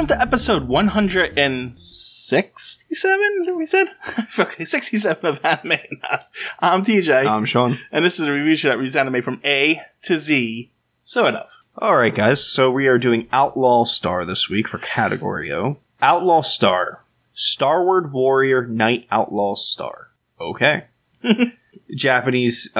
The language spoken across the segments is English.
to episode 167, we said? Okay, 67 of Anime and Us. I'm TJ. I'm Sean. And this is a review show that reviews anime from A to Z, sort of. Alright guys, so we are doing Outlaw Star this week for Category O. Outlaw Star. Starward Warrior Knight Outlaw Star. Okay. Japanese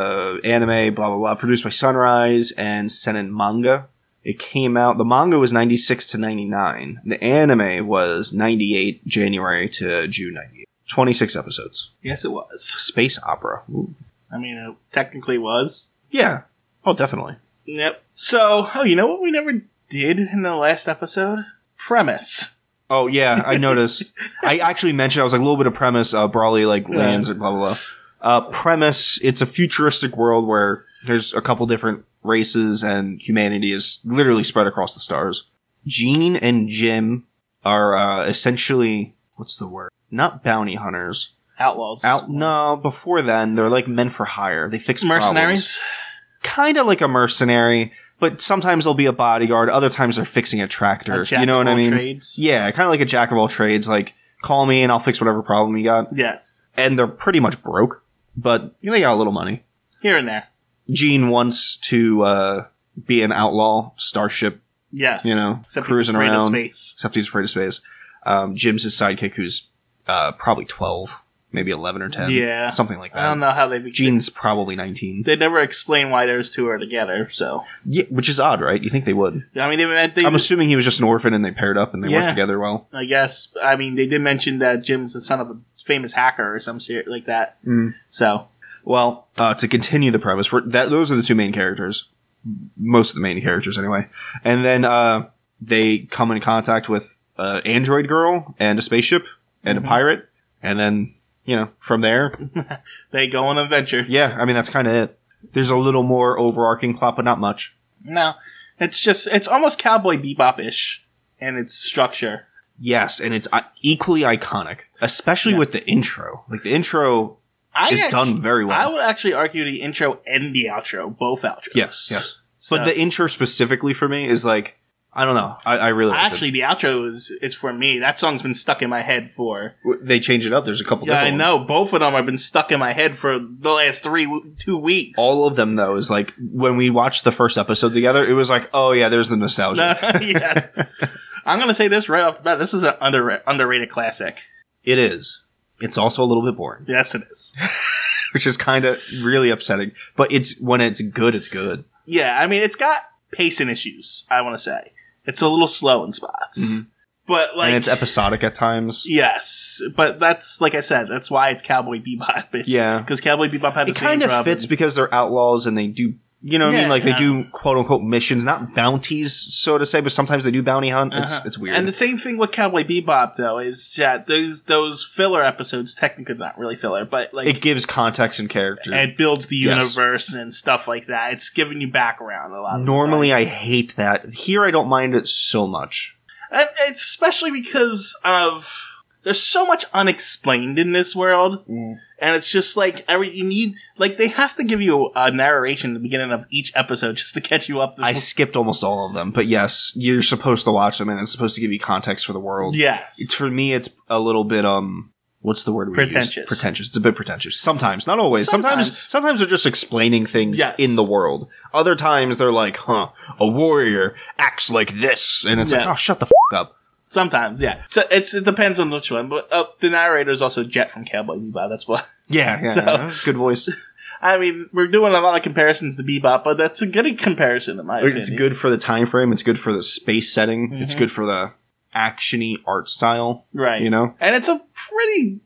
anime, blah blah blah, produced by Sunrise and Seinen Manga. It came out, the manga was 96 to 99. The anime was 98 January to June 98. 26 episodes. Yes, it was. Space opera. Ooh. I mean, it technically was. Yeah. Oh, definitely. Yep. So, you know what we never did in the last episode? Premise. Oh, yeah, I noticed. I actually mentioned, I was like, a little bit of premise, Brawley, like, lands and blah, blah, blah. Premise, it's a futuristic world where there's a couple different races and humanity is literally spread across the stars. Jean and Jim are, essentially, what's the word? Not bounty hunters. Outlaws. No, before then, they're like men for hire. They fix mercenaries? Kind of like a mercenary, but sometimes they'll be a bodyguard. Other times they're fixing a tractor. You know what I mean? Trades. Yeah, kind of like a jack of all trades. Like, call me and I'll fix whatever problem you got. Yes. And they're pretty much broke, but they got a little money. Here and there. Gene wants to be an outlaw starship. Yes. You know, except cruising he's afraid around. Of space. Except he's afraid of space. Jim's his sidekick, who's probably 12, maybe 11 or 10. Yeah. Something like that. I don't know how they... Gene's probably 19. They never explain why those two are together, so... Yeah, which is odd, right? You think they would. I mean, I'm assuming he was just an orphan and they paired up and they worked together well. I guess. I mean, they did mention that Jim's the son of a famous hacker or some shit like that. Mm. So... Well, to continue the premise, those are the two main characters. Most of the main characters, anyway. And then they come in contact with an android girl and a spaceship and a pirate. And then, you know, from there... they go on an adventure. Yeah, I mean, that's kind of it. There's a little more overarching plot, but not much. No. It's almost Cowboy Bebop-ish in its structure. Yes, and it's equally iconic. Especially with the intro. Like, the intro... It's done very well. I would actually argue the intro and the outro, both outros. Yes. So, but the intro specifically for me is like, I don't know. I really like actually, the outro is for me. That song's been stuck in my head for... They change it up. There's a couple different I know. Both of them have been stuck in my head for the last 2 weeks. All of them, though, is like, when we watched the first episode together, it was like, oh yeah, there's the nostalgia. Yeah. I'm going to say this right off the bat. This is an underrated classic. It is. It's also a little bit boring. Yes, it is. Which is kind of really upsetting. But when it's good, it's good. Yeah, I mean, it's got pacing issues, I want to say. It's a little slow in spots. Mm-hmm. But like, and it's episodic at times. Yes. But that's, like I said, that's why it's Cowboy Bebop. Yeah. Because Cowboy Bebop had the same problem. It kind of fits because they're outlaws and they do... You know what I mean? Like, they do quote-unquote missions, not bounties, so to say, but sometimes they do bounty hunt. It's weird. And the same thing with Cowboy Bebop, though, is that those filler episodes, technically not really filler, but like... It gives context and character. And it builds the universe and stuff like that. It's giving you background a lot of Normally, I hate that. Here, I don't mind it so much. And it's especially because of... There's so much unexplained in this world, and it's just like you need they have to give you a narration at the beginning of each episode just to catch you up. I skipped almost all of them, but yes, you're supposed to watch them, and it's supposed to give you context for the world. Yes, for me, it's a little bit what's the word we pretentious? Use? Pretentious. It's a bit pretentious. Sometimes, not always. Sometimes they're just explaining things in the world. Other times they're like, a warrior acts like this, and it's like, oh, shut the up. Sometimes, yeah. So it depends on which one. But the narrator is also Jet from Cowboy Bebop. That's why. Yeah. Good voice. I mean, we're doing a lot of comparisons to Bebop, but that's a good comparison in my opinion. It's good for the time frame. It's good for the space setting. Mm-hmm. It's good for the action-y art style. Right. You know? And it's a pretty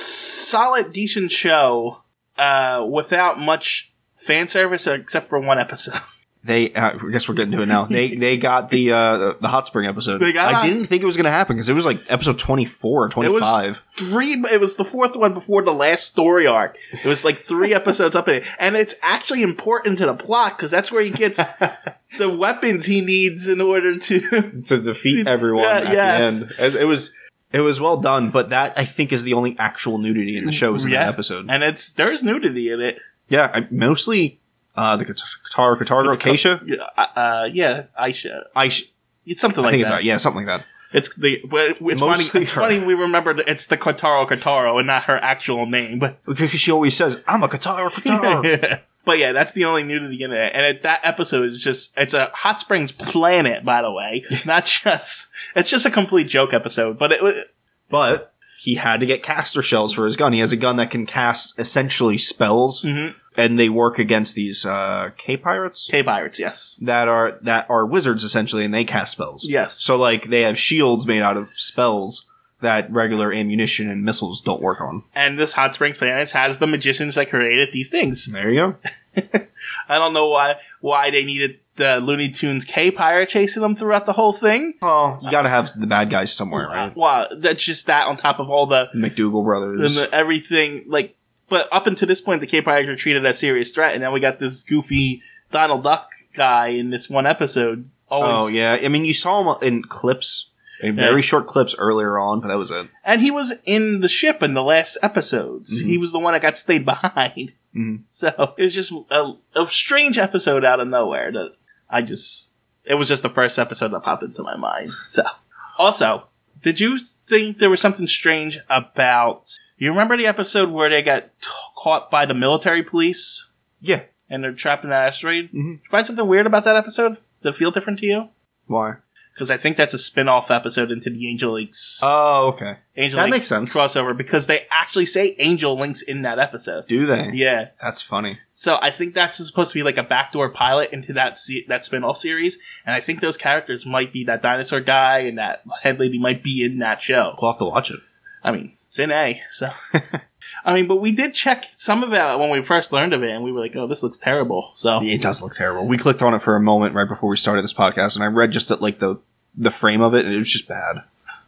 solid, decent show without much fan service except for one episode. I guess we're getting to it now. They got the hot spring episode. I didn't think it was going to happen because it was like episode 24 or 25. It was the fourth one before the last story arc. It was like 3 episodes up in it. And it's actually important to the plot because that's where he gets the weapons he needs in order to defeat everyone at the end. And it was well done, but that I think is the only actual nudity in the show is in that episode. And there's nudity in it. Yeah, mostly the guitar girl, Keisha? Yeah, Aisha. It's something like that. Something like that. It's Mostly it's her. funny we remember that it's the Kotaro and not her actual name, but Because she always says, I'm a Kotaro. but yeah, that's the only nudity in it. And that episode is it's a hot springs planet, by the way, it's just a complete joke episode, But he had to get caster shells for his gun. He has a gun that can cast essentially spells, and they work against these K-Pirates? K-Pirates, yes. That are wizards, essentially, and they cast spells. Yes. So, like, they have shields made out of spells that regular ammunition and missiles don't work on. And this Hot Springs Planet has the magicians that created these things. There you go. I don't know why they needed the Looney Tunes K-Pirate chasing them throughout the whole thing. Oh, you gotta have the bad guys somewhere, right? Wow, that's just that on top of all the McDougal brothers. and everything, like, but up until this point, the K-Pirates were treated as serious threat, and now we got this goofy Donald Duck guy in this one episode. Oh, yeah. I mean, you saw him in clips, in very short clips earlier on, but that was it. And he was in the ship in the last episodes. He was the one that got stayed behind. So, it was just a strange episode out of nowhere that it was just the first episode that popped into my mind. So, also, did you think there was something strange about... You remember the episode where they got caught by the military police? Yeah. And they're trapped in that asteroid? Did you find something weird about that episode? Did it feel different to you? Why? Because I think that's a spin-off episode into the Angel Links. Oh, okay. Angel that Link makes sense. crossover, because they actually say Angel Links in that episode. Do they? Yeah. That's funny. So I think that's supposed to be like a backdoor pilot into that spin-off series, and I think those characters might be that dinosaur guy and that head lady might be in that show. We'll have to watch it. I mean, it's in A, so... I mean, but we did check some of it when we first learned of it, and we were like, oh, this looks terrible. So It does look terrible. We clicked on it for a moment right before we started this podcast, and I read just like the frame of it, and it was just bad.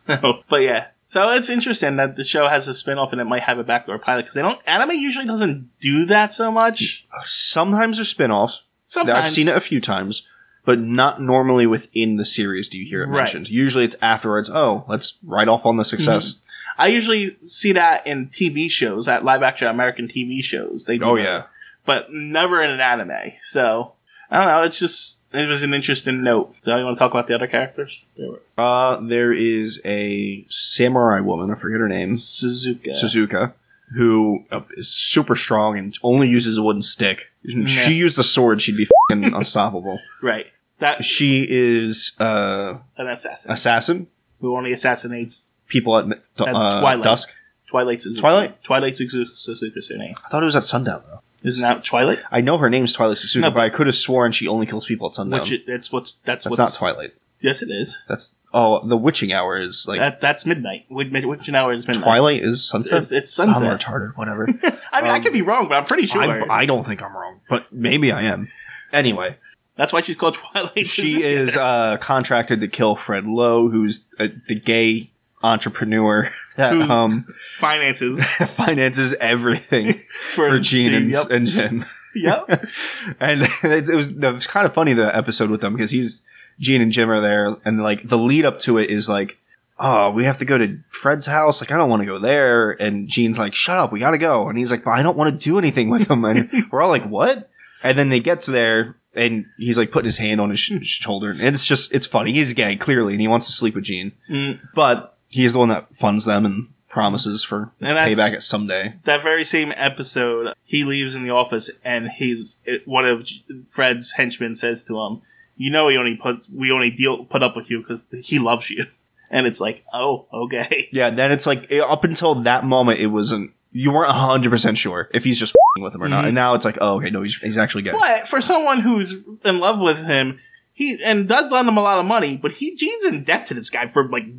But yeah. So it's interesting that the show has a spin-off and it might have a backdoor pilot, because anime usually doesn't do that so much. Sometimes there's spin-offs. Sometimes. I've seen it a few times, but not normally within the series do you hear it mentioned. Usually it's afterwards, oh, let's write off on the success. I usually see that in TV shows, at live-action American TV shows. They do that, but never in an anime. So, I don't know, it was an interesting note. So, you want to talk about the other characters? There is a samurai woman, I forget her name. Suzuka, who is super strong and only uses a wooden stick. If she used a sword, she'd be f***ing unstoppable. Right. She is an assassin. Who only assassinates people at Twilight. dusk. Twilight Suzuka. Twilight Suzuka's her name. I thought it was at sundown, though. Isn't that Twilight? I know her name's Twilight Suzuka, No, but I could have sworn she only kills people at sundown. That's not Twilight. Yes, it is. The witching hour is like... That's midnight. Witching hour is midnight. Twilight is sunset? It's sunset. I'm retarded, whatever. I mean, I could be wrong, but I'm pretty sure. I don't think I'm wrong, but maybe I am. Anyway. That's why she's called Twilight. She is contracted to kill Fred Lowe, who's the gay entrepreneur that finances everything for Gene and Jim. Yep. And it was kind of funny, the episode with them, because Gene and Jim are there, and like the lead up to it is like, oh, we have to go to Fred's house. Like, I don't want to go there. And Gene's like, shut up, we gotta go. And he's like, but I don't want to do anything with him. And we're all like, what? And then they get to there, and he's like putting his hand on his shoulder. And it's funny. He's gay, clearly, and he wants to sleep with Gene. But he's the one that funds them and promises for payback at someday. That very same episode, he leaves in the office, and one of Fred's henchmen says to him, you know, we only put up with you because he loves you. And it's like, oh, okay. Yeah, then it's like, up until that moment, you weren't 100% sure if he's just f***ing with him or not. And now it's like, oh, okay, no, he's actually gay. But for someone who's in love with him, and does lend him a lot of money, but Gene's in debt to this guy for like...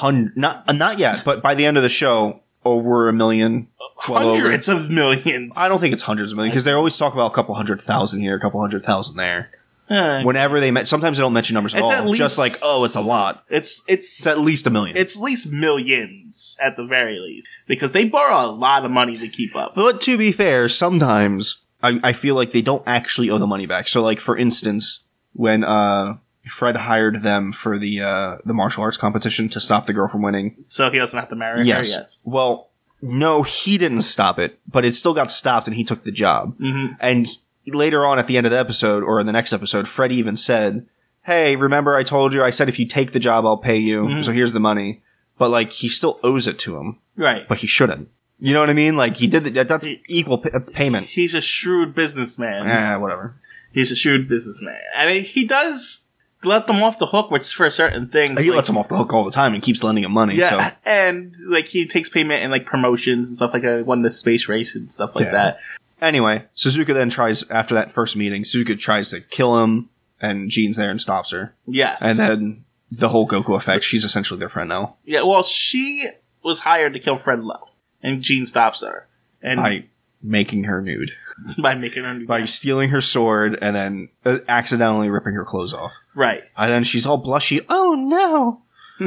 Not yet, but by the end of the show, over $1 million. Hundreds of millions. I don't think it's hundreds of millions, because they always talk about a couple 100,000 here, a couple 100,000 there. Whenever sometimes they don't mention numbers at all. At least, just like, oh, it's a lot. It's at least $1 million. It's at least millions at the very least, because they borrow a lot of money to keep up. But to be fair, sometimes I feel like they don't actually owe the money back. So, like, for instance, when Fred hired them for the martial arts competition to stop the girl from winning, so he doesn't have to marry her. Yes. Well, no, he didn't stop it, but it still got stopped, and he took the job. And later on at the end of the episode, or in the next episode, Fred even said hey, remember I told you, I said if you take the job, I'll pay you. So here's the money. But like, he still owes it to him. Right. But he shouldn't. You know what I mean? Like, he did that's that's payment. He's a shrewd businessman. Whatever. He's a shrewd businessman. And he does let them off the hook, which for certain things. He lets them off the hook all the time and keeps lending him money. Yeah, so. and like he takes payment in like promotions and stuff like that. Won the space race and stuff like that. Anyway, Suzuka then tries, after that first meeting, Suzuka tries to kill him, and Jean's there and stops her. Yes. And then the whole Goku effect, she's essentially their friend now. Yeah, well, she was hired to kill Fred Lowe, and Jean stops her. And By making her nude. by making her nude. By stealing her sword and then accidentally ripping her clothes off. Right. And then she's all blushy, oh no!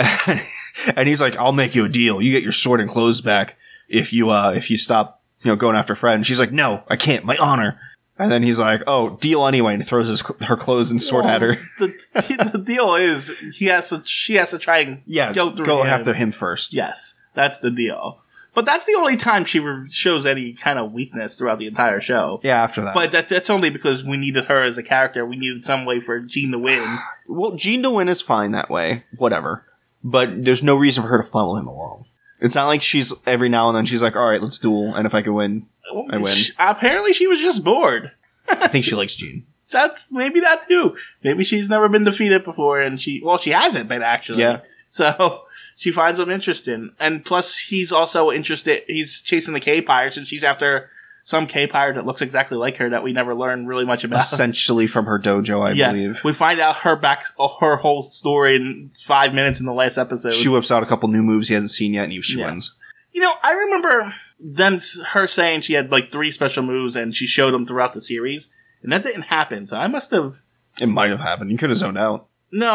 And he's like, I'll make you a deal. You get your sword and clothes back if you stop going after Fred. And she's like, no, I can't. My honor. And then he's like, oh, deal anyway. And he throws her clothes and sword at her. The deal is she has to try and go after him first. Yes, that's the deal. But that's the only time she shows any kind of weakness throughout the entire show. Yeah, after that. But that's only because we needed her as a character. We needed some way for Jean to win. Well, Jean to win is fine that way. Whatever. But there's no reason for her to follow him along. It's not like she's every now and then she's like, all right, let's duel. And if I can win, I win. Apparently she was just bored. I think she likes Jean. Maybe that too. Maybe she's never been defeated before, and she hasn't been actually. Yeah. So she finds him interesting, and plus he's also interested. He's chasing the K-Pirates, and she's after some K-Pirate that looks exactly like her that we never learn really much about. Essentially from her dojo, I believe. We find out her whole story in 5 minutes in the last episode. She whips out a couple new moves he hasn't seen yet, and she wins. I remember then her saying she had like 3 special moves, and she showed them throughout the series, and that didn't happen. So I must have. It might have happened. You could have zoned out. No,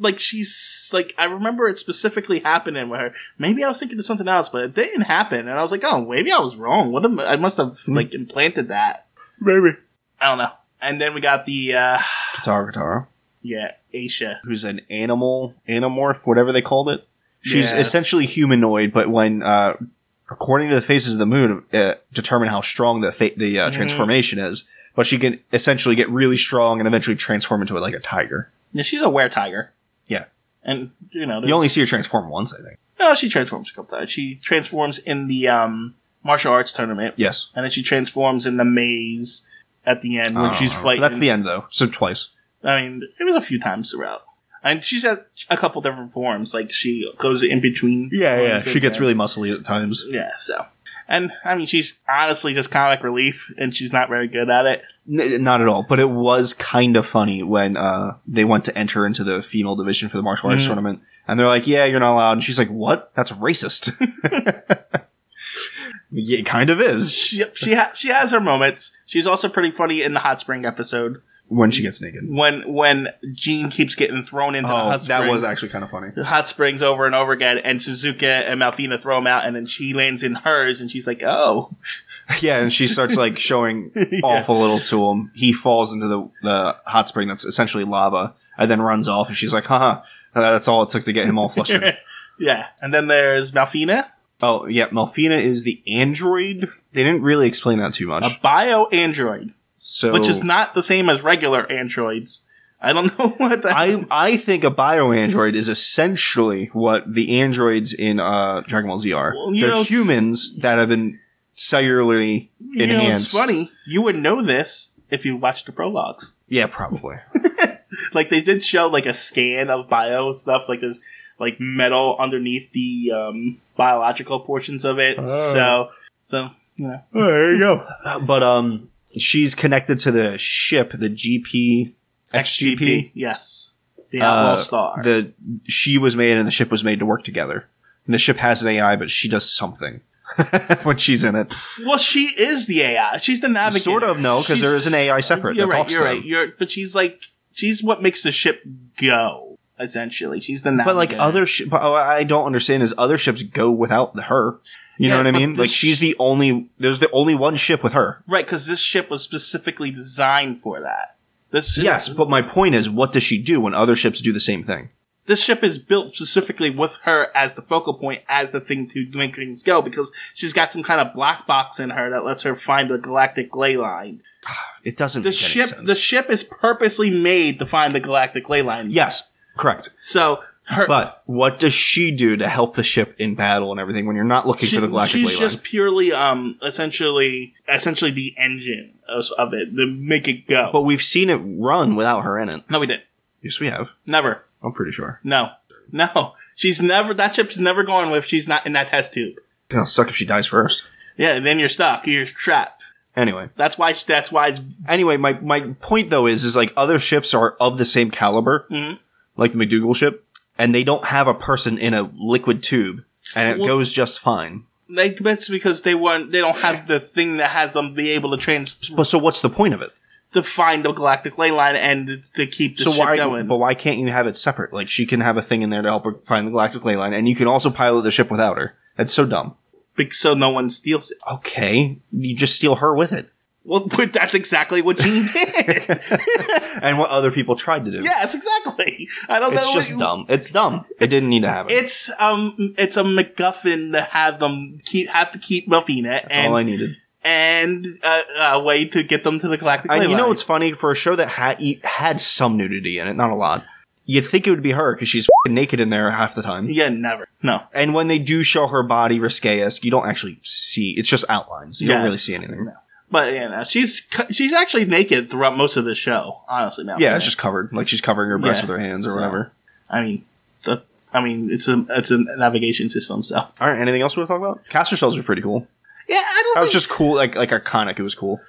I remember it specifically happening with her. Maybe I was thinking of something else, but it didn't happen, and I was like, oh, maybe I was wrong. I must have like implanted that. Maybe. I don't know. And then we got the Katara. Yeah, Aisha, who's an anamorph, whatever they called it. She's essentially humanoid, but when according to the phases of the moon, determine how strong the transformation is. But she can essentially get really strong and eventually transform into like a tiger. Yeah, she's a were-tiger. Yeah. And, you only see her transform once, I think. No, she transforms a couple times. She transforms in the martial arts tournament. Yes. And then she transforms in the maze at the end when she's fighting. That's the end, though. So twice. I mean, it was a few times throughout. And she's had a couple different forms. Like, she goes in between. Yeah. She gets really muscly at times. Yeah, so. And, I mean, she's honestly just comic relief, and she's not very good at it. Not at all. But it was kind of funny when they went to enter into the female division for the martial arts tournament. And they're like, yeah, you're not allowed. And she's like, what? That's racist. Yeah, it kind of is. She has her moments. She's also pretty funny in the hot spring episode. When she gets naked. When Jean keeps getting thrown into the hot springs. That was actually kind of funny. The hot springs over and over again, and Suzuka and Malphina throw him out, and then she lands in hers, and she's like, oh. Yeah, and she starts like showing awful little to him. He falls into the hot spring that's essentially lava, and then runs off, and she's like, haha, that's all it took to get him all flustered. Yeah, and then there's Malphina. Oh, yeah, Malphina is the android. They didn't really explain that too much. A bio-android. So, which is not the same as regular androids. I don't know what that I think a bio-android is essentially what the androids in Dragon Ball Z are. Well, they're humans that have been cellularly enhanced. It's funny. You would know this if you watched the prologues. Yeah, probably. Like, they did show, like, a scan of bio stuff. Like, there's, like, metal underneath the biological portions of it. So, you know. Oh, there you go. But, she's connected to the ship, the XGP. Yes. The Outlaw Star. She was made and the ship was made to work together. And the ship has an AI, but she does something when she's in it. Well, she is the AI. She's the navigator. Sort of, no, because there is an AI separate. You're right. But she's what makes the ship go, essentially. She's the navigator. But like I don't understand is other ships go without her. You know what I mean? Like, there's the only one ship with her. Right, because this ship was specifically designed for that. Yes, but my point is, what does she do when other ships do the same thing? this ship is built specifically with her as the focal point, as the thing to make things go, because she's got some kind of black box in her that lets her find the galactic ley line. It doesn't The make any sense. the ship is purposely made to find the galactic ley line. Yes, correct. So But what does she do to help the ship in battle and everything when you're not looking for the galactic ley line? she's just purely, essentially the engine of it to make it go. But we've seen it run without her in it. No, we didn't. Yes, we have. Never. I'm pretty sure. No. That ship's never going if she's not in that test tube. It'll suck if she dies first. Yeah, then you're stuck. You're trapped. Anyway. That's why. Anyway, my point though is like other ships are of the same caliber, like the McDougal ship, and they don't have a person in a liquid tube, and it goes just fine. That's because they don't have the thing that has them be able to But so what's the point of it? to find the galactic ley line and to keep the ship going. But why can't you have it separate? Like she can have a thing in there to help her find the galactic ley line, and you can also pilot the ship without her. That's so dumb. So no one steals it. Okay, you just steal her with it. Well, but that's exactly what Gene did. And what other people tried to do. Yes, exactly. I don't know. It's just dumb. It's dumb. It didn't need to happen. It's a MacGuffin to have them have to keep roughing it. That's all I needed. And a way to get them to the galactic ley And you know line. what's funny? For a show that had some nudity in it, not a lot, you'd think it would be her because she's f***ing naked in there half the time. Yeah, never. No. And when they do show her body risque-esque, you don't actually see. It's just outlines. You don't really see anything. No. But yeah, no, she's actually naked throughout most of the show. Honestly, now. Yeah, it's just covered, like she's covering her breast with her hands or whatever. I mean, it's a navigation system. So. All right, anything else we want to talk about? Cast yourselves are pretty cool. Yeah, I don't. That was just cool, like iconic. It was cool.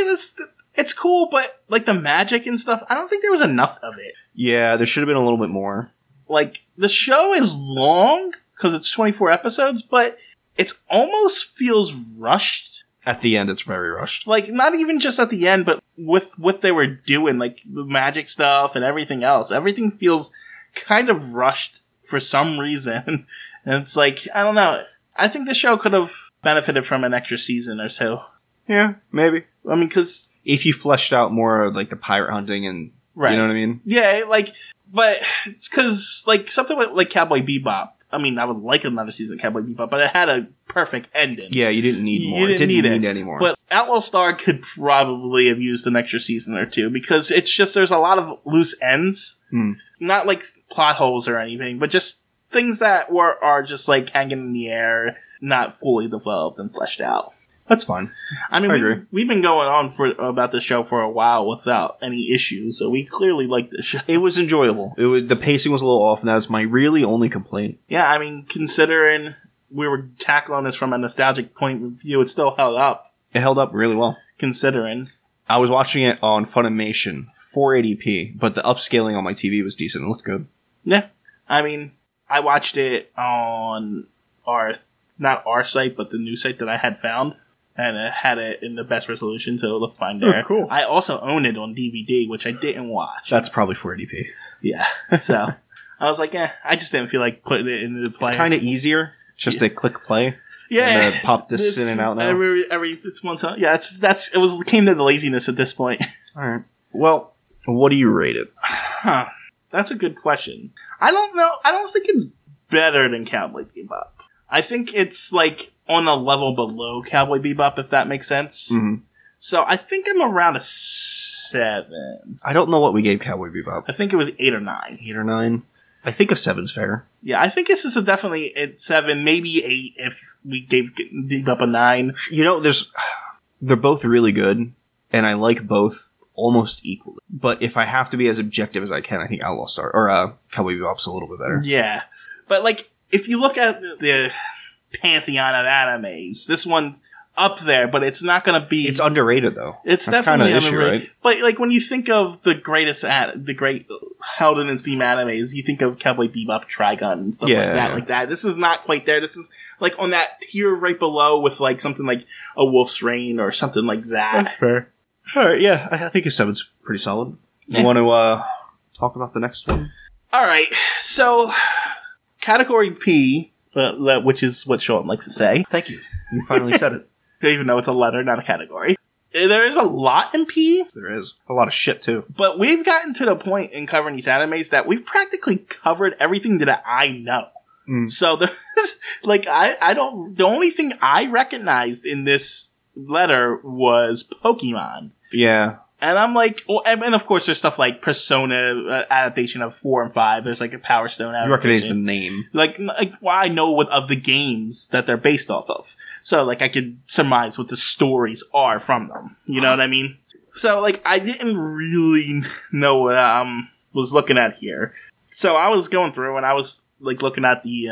It's cool, but like the magic and stuff, I don't think there was enough of it. Yeah, there should have been a little bit more. Like the show is long because it's 24 episodes, but it almost feels rushed. At the end, it's very rushed. Like, not even just at the end, but with what they were doing, like the magic stuff and everything else. Everything feels kind of rushed for some reason. And it's like, I don't know. I think the show could have benefited from an extra season or two. Yeah, maybe. I mean, because... If you fleshed out more of, like, the pirate hunting and... Right. You know what I mean? Yeah, like... But it's because, like, something like Cowboy Bebop. I mean, I would like another season of Cowboy Bebop, but it had a perfect ending. Yeah, you didn't need more. You didn't need any more. But Outlaw Star could probably have used an extra season or two, because it's just, there's a lot of loose ends. Not like plot holes or anything, but just things that are just like hanging in the air, not fully developed and fleshed out. That's fine. I mean, I agree. We've been going on about the show for a while without any issues, so we clearly like this show. It was enjoyable. The pacing was a little off, and that was my really only complaint. Yeah, I mean, considering we were tackling this from a nostalgic point of view, it still held up. It held up really well. Considering. I was watching it on Funimation, 480p, but the upscaling on my TV was decent. It looked good. Yeah. I mean, I watched it on not our site, but the new site that I had found. And it had it in the best resolution, so it looked fine there. Oh, cool. I also own it on DVD, which I didn't watch. That's probably 480p. Yeah. So, I was like, I just didn't feel like putting it into the play. It's kind of easier just to click play. Yeah. And pop discs in and out now. Every it's once. Yeah, it came to the laziness at this point. Alright. Well, what do you rate it? Huh. That's a good question. I don't know. I don't think it's better than Cowboy Bebop. I think it's like on a level below Cowboy Bebop, if that makes sense. Mm-hmm. So I think I'm around a 7. I don't know what we gave Cowboy Bebop. I think it was 8 or 9. 8 or 9? I think a 7's fair. Yeah, I think this is definitely at 7, maybe 8 if we gave Bebop a 9. You know, they're both really good, and I like both almost equally. But if I have to be as objective as I can, I think Outlaw Star or Cowboy Bebop's a little bit better. Yeah, but like if you look at the pantheon of animes, this one's up there, but it's not going to be. It's underrated though. It's That's definitely kind of underrated. issue, right? But like when you think of the great Held in Steam animes, you think of Cowboy Bebop, Trigun, and stuff like that. This is not quite there. This is like on that tier right below with like something like A Wolf's Rain or something like that. That's fair. All right, yeah, I think a 7's pretty solid. You want to talk about the next one? All right, so category P, which is what Sean likes to say. Thank you. You finally said it. Even though it's a letter, not a category. there is a lot in P, There is a lot of shit too. but we've gotten to the point in covering these animes that we've practically covered everything that I know. So there's like I don't. The only thing I recognized in this letter was Pokemon. Yeah. And I'm like, well, and of course, there's stuff like Persona adaptation of 4 and 5. There's like a Power Stone adaptation. You recognize the name. Like well, I know what of the games that they're based off of. So, like, I could surmise what the stories are from them. You know what I mean? So, like, I didn't really know what I was looking at here. So, I was going through and I was, like, looking at the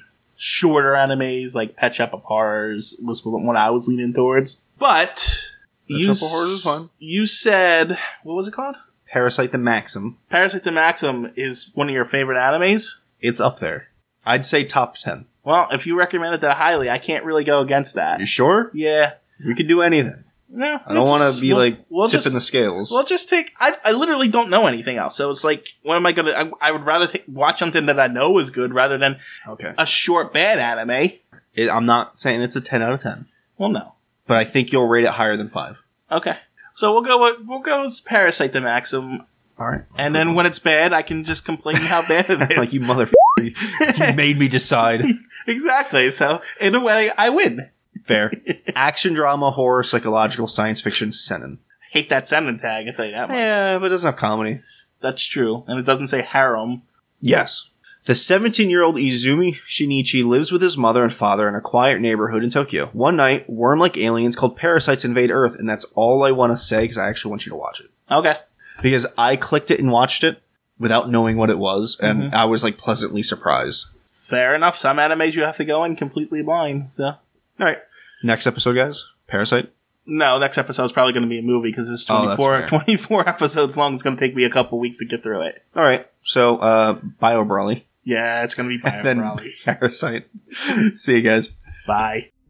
shorter animes, like Pet Shop of Horrors was what I was leaning towards. But Shop of Horrors is fun. You said, what was it called? Parasite the Maxim. Parasite the Maxim is one of your favorite animes? It's up there. I'd say top 10. Well, if you recommended that highly, I can't really go against that. You sure? Yeah. We could do anything. No, I don't want to be we'll tipping just, the scales. We'll just take. I literally don't know anything else, so it's like, what am I gonna? I would rather watch something that I know is good rather than Okay. a short bad anime. I'm not saying it's a 10 out of 10, Well, no. but I think you'll rate it higher than 5. Okay, so we'll go with Parasite the Maxim, All right. and then when it's bad, I can just complain how bad it is. Like, you motherfucker. You made me decide. Exactly. So in a way, I win. Fair. Action, drama, horror, psychological, science fiction, seinen. Hate that sending tag. I tell you that much. Yeah, but it doesn't have comedy. That's true, and it doesn't say harem. Yes. The 17-year-old Izumi Shinichi lives with his mother and father in a quiet neighborhood in Tokyo. One night, worm-like aliens called parasites invade Earth, and that's all I want to say because I actually want you to watch it. Okay. Because I clicked it and watched it without knowing what it was, and I was, like, pleasantly surprised. Fair enough. Some animes you have to go in completely blind. So. All right. Next episode, guys. Parasite. No, next episode is probably going to be a movie because it's Oh, 24 episodes long. It's going to take me a couple weeks to get through it. All right. So, Bio Brawly. Yeah, it's going to be And then probably. Parasite. See you guys. Bye.